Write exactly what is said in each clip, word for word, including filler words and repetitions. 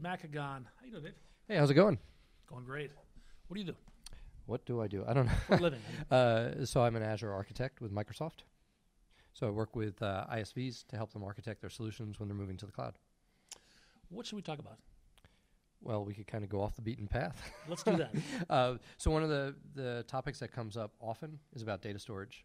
Macagon. How you doing, Dave? Hey, how's it going? Going great. What do you do? What do I do? I don't know. For a living. uh, so I'm an Azure architect with Microsoft. So I work with uh, I S Vs to help them architect their solutions when they're moving to the cloud. What should we talk about? Well, we could kind of go off the beaten path. Let's do that. uh, so one of the, the topics that comes up often is about data storage.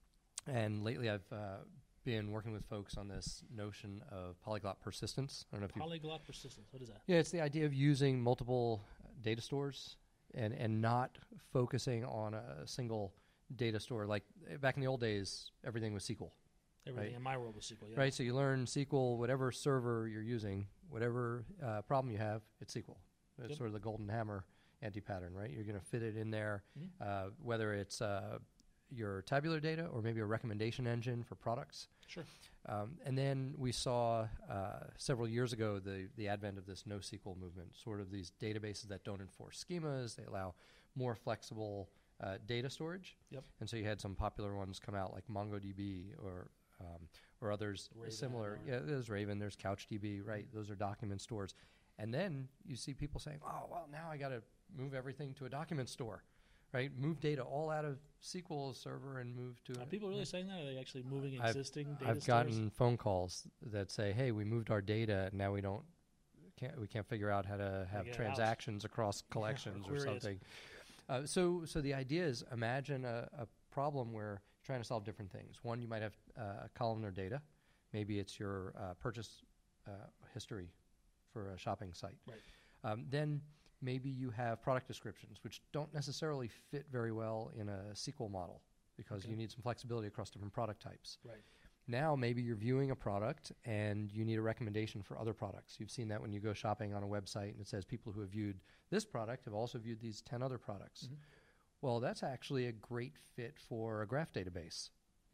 And lately I've uh, been working with folks on this notion of polyglot persistence. I don't know if you Polyglot persistence. What is that? Yeah, it's the idea of using multiple data stores and, and not focusing on a single data store. Like uh, back in the old days, everything was S Q L. Everything right? in my world was S Q L, yeah. Right, so you learn S Q L, whatever server you're using, whatever uh, problem you have, it's S Q L. It's Yep. sort of the golden hammer anti-pattern, right? You're going to fit it in there, Mhm. uh, whether it's uh, your tabular data or maybe a recommendation engine for products. Sure. Um, and then we saw uh, several years ago the, the advent of this NoSQL movement, sort of these databases that don't enforce schemas. They allow more flexible uh, data storage. Yep. And so you had some popular ones come out like MongoDB or um, or others Raven similar. or- Yeah, there's Raven, there's CouchDB, right? Those are document stores. And then you see people saying, oh, well, now I got to move everything to a document store, right? Move data all out of S Q L Server and move to Are a- people really saying that? Are they actually moving I've- existing data I've stores? gotten phone calls that say, "Hey, we moved our data, and now we don't can't we can't figure out how to have get it out." transactions across collections or queries. something." Uh, so, so the idea is, imagine a, a problem where you're trying to solve different things. One, you might have uh, columnar data. Maybe it's your uh, purchase uh, history for a shopping site. Right. Um, then maybe you have product descriptions, which don't necessarily fit very well in a S Q L model because Okay. you need some flexibility across different product types. Right. Now maybe you're viewing a product and you need a recommendation for other products. You've seen that when you go shopping on a website and it says people who have viewed this product have also viewed these ten other products. Mhm. Well, that's actually a great fit for a graph database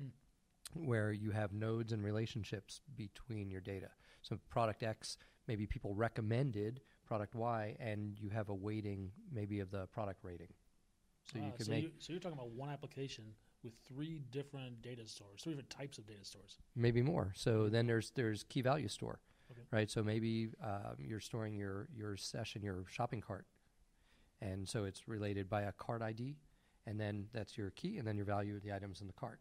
Hmm. where you have nodes and relationships between your data. So product X, maybe people recommended product Y, and you have a weighting maybe of the product rating. So you Ah, can so, make you, so you're talking about one application with three different data stores, three different types of data stores. maybe more. So then there's there's key value store, Okay. right? So maybe um, you're storing your your session, your shopping cart, and so it's related by a cart I D, and then that's your key, and then your value of the items in the cart.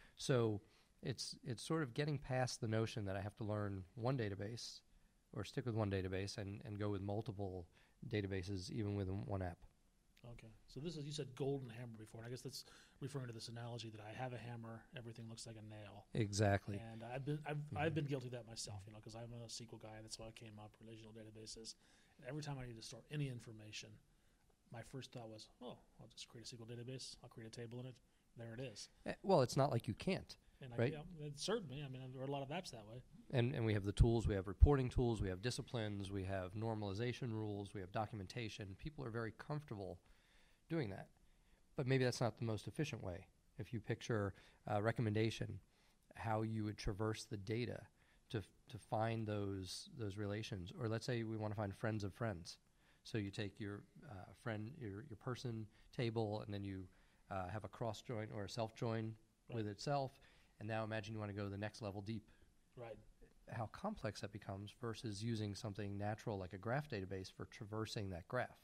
So it's it's sort of getting past the notion that I have to learn one database or stick with one database and, and go with multiple databases even with one app. Okay. So this is, you said golden hammer before, and I guess that's referring to this analogy that I have a hammer, everything looks like a nail. Exactly. And I've been I've, Mhm. I've been guilty of that myself, you know, because I'm a S Q L guy. That's why I came up relational databases. And every time I need to store any information, my first thought was, oh, I'll just create a S Q L database. I'll create a table in it. There it is. Eh, Well, it's not like you can't. And I, Right. yeah, it served me. I mean, there are a lot of apps that way. And and we have the tools, we have reporting tools, we have disciplines, we have normalization rules, we have documentation. People are very comfortable doing that. But maybe that's not the most efficient way. If you picture a recommendation, how you would traverse the data to f- to find those those relations. Or let's say we want to find friends of friends. So you take your uh, friend, your your person table, and then you uh, have a cross join or a self join Right. with itself. And now imagine you want to go the next level deep. Right. How complex that becomes versus using something natural like a graph database for traversing that graph.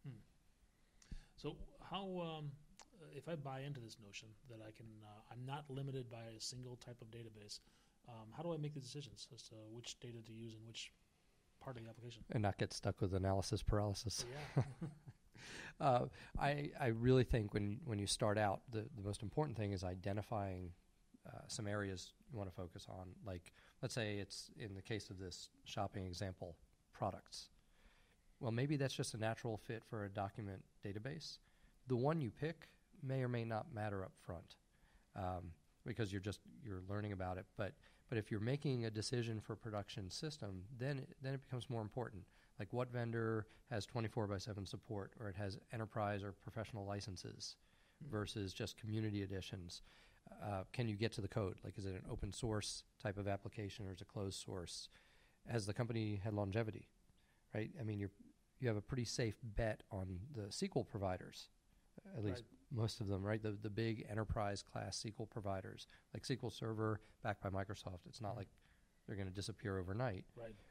So how, um, uh, if I buy into this notion that I can, uh, I'm not limited by a single type of database, um, how do I make the decisions as to which data to use in which part of the application? And not get stuck with analysis paralysis. Yeah. uh, I, I really think when, when you start out, the, the most important thing is identifying uh, some areas you want to focus on. Like, let's say it's, in the case of this shopping example, products. Well, maybe that's just a natural fit for a document database. The one you pick may or may not matter up front um, because you're just you're learning about it. But but if you're making a decision for a production system, then it, then it becomes more important. Like what vendor has twenty-four by seven support, or it has enterprise or professional licenses Mhm. versus just community editions. Uh, can you get to the code? Like, is it an open source type of application or is it closed source? Has the company had longevity? Right? I mean, you're you have a pretty safe bet on the S Q L providers, at least Right. most of them, right? The the big enterprise class S Q L providers, like S Q L Server backed by Microsoft. It's not Mhm. like they're going to disappear overnight. Right.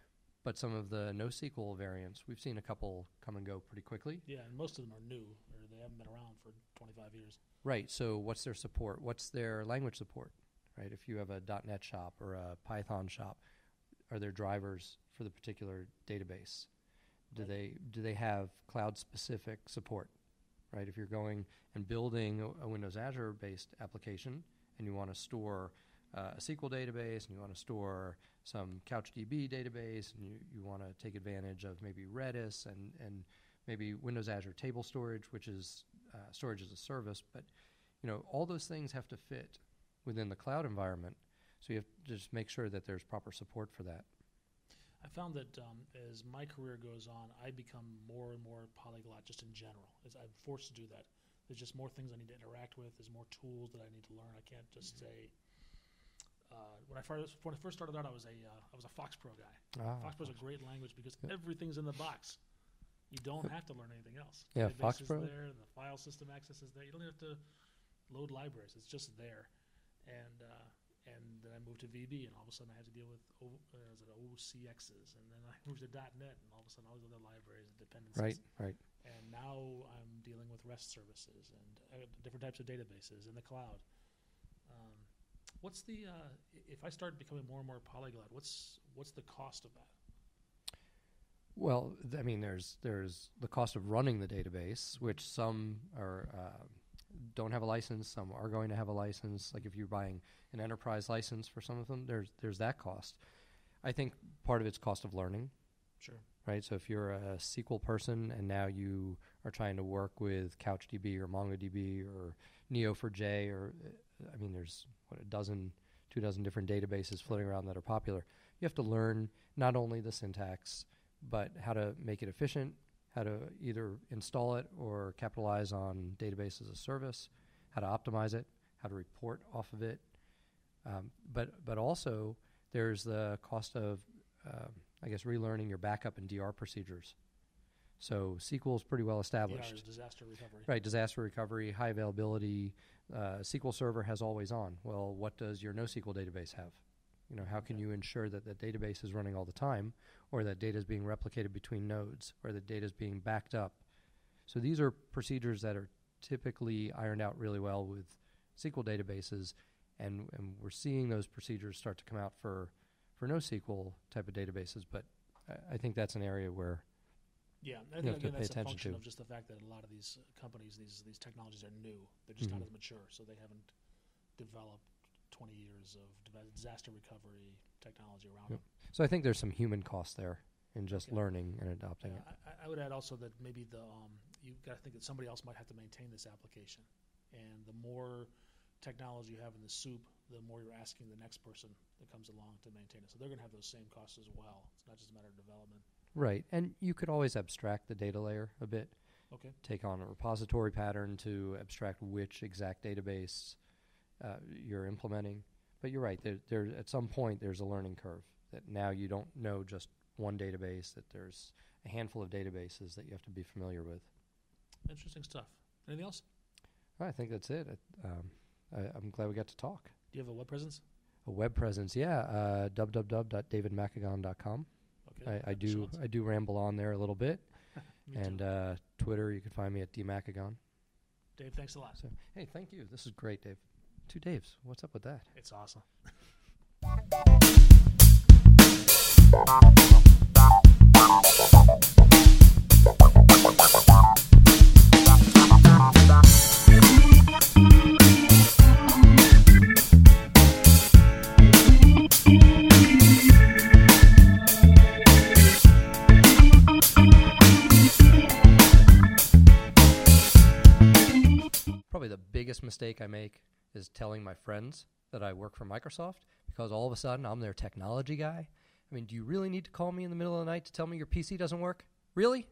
But some of the NoSQL variants, we've seen a couple come and go pretty quickly. Yeah, and most of them are new, or they haven't been around for twenty-five years. Right. So what's their support? What's their language support? Right. If you have a .NET shop or a Python shop, are there drivers for the particular database? Do Right. they do they have cloud-specific support? Right. If you're going and building a, a Windows Azure-based application and you want to store uh, a S Q L database and you want to store some CouchDB database and you, you want to take advantage of maybe Redis and, and maybe Windows Azure Table Storage, which is uh, storage as a service, but you know all those things have to fit within the cloud environment, so you have to just make sure that there's proper support for that. I found that um, as my career goes on, I become more and more polyglot just in general. As I'm forced to do that. There's just more things I need to interact with. There's more tools that I need to learn. I can't just say. Uh, when I first when I first started out, I was a uh, I was a FoxPro guy. Ah, FoxPro is a great language because Yep. everything's in the box. You don't have to learn anything else. Yeah, Database is FoxPro. there. The file system access is there. You don't have to load libraries. It's just there. And uh, and then I moved to V B, and all of a sudden I had to deal with o, uh, is it O C Xs, and then I moved to .NET, and all of a sudden all these other libraries and dependencies. Right, right. And now I'm dealing with REST services and uh, different types of databases in the cloud. Um, what's the uh, i- if I start becoming more and more polyglot? What's what's the cost of that? Well, th- I mean, there's there's the cost of running the database, which some are uh, don't have a license, some are going to have a license. Like if you're buying an enterprise license for some of them, there's there's that cost. I think part of it's cost of learning, Sure. right? So if you're a S Q L person and now you are trying to work with CouchDB or MongoDB or N E O four j, or uh, I mean, there's what a dozen, two dozen different databases floating around that are popular. You have to learn not only the syntax, but how to make it efficient, how to either install it or capitalize on database as a service, how to optimize it, how to report off of it. Um, but but also there's the cost of, uh, I guess, relearning your backup and D R procedures. So S Q L is pretty well D R established. is disaster recovery. Right, disaster recovery, high availability. Uh, S Q L Server has always on. Well, what does your NoSQL database have? You know, how can Okay. you ensure that the database is running all the time, or that data is being replicated between nodes, or that data is being backed up? So these are procedures that are typically ironed out really well with S Q L databases, and, and we're seeing those procedures start to come out for, for NoSQL type of databases, but I, I think that's an area where Yeah, I You think have to again pay that's a attention function to. of just the fact that a lot of these uh, companies, these these technologies are new. They're just Mhm. not as mature, so they haven't developed twenty years of deva- disaster recovery technology around Yep. them. So I think there's some human cost there in just Okay. learning and adopting Yeah, it. I, I- I would add also that maybe the um, you got to think that somebody else might have to maintain this application, and the more technology you have in the soup, the more you're asking the next person that comes along to maintain it. So they're going to have those same costs as well. It's not just a matter of development. Right, and you could always abstract the data layer a bit, Okay. take on a repository pattern to abstract which exact database uh, you're implementing. But you're right, there, there, at some point there's a learning curve that now you don't know just one database, that there's a handful of databases that you have to be familiar with. Interesting stuff. Anything else? I think that's it. It, um, I, I'm glad we got to talk. Do you have a web presence? A web presence, yeah, uh, w w w dot david macagon dot com. Okay. I, I do I do ramble on there a little bit. Me And too. uh, Twitter, you can find me at dmacagon. Dave, thanks a lot. So, hey, thank you. This is great, Dave. Two Daves. What's up with that? It's awesome. Probably the biggest mistake I make is telling my friends that I work for Microsoft, because all of a sudden I'm their technology guy. I mean, do you really need to call me in the middle of the night to tell me your P C doesn't work? Really?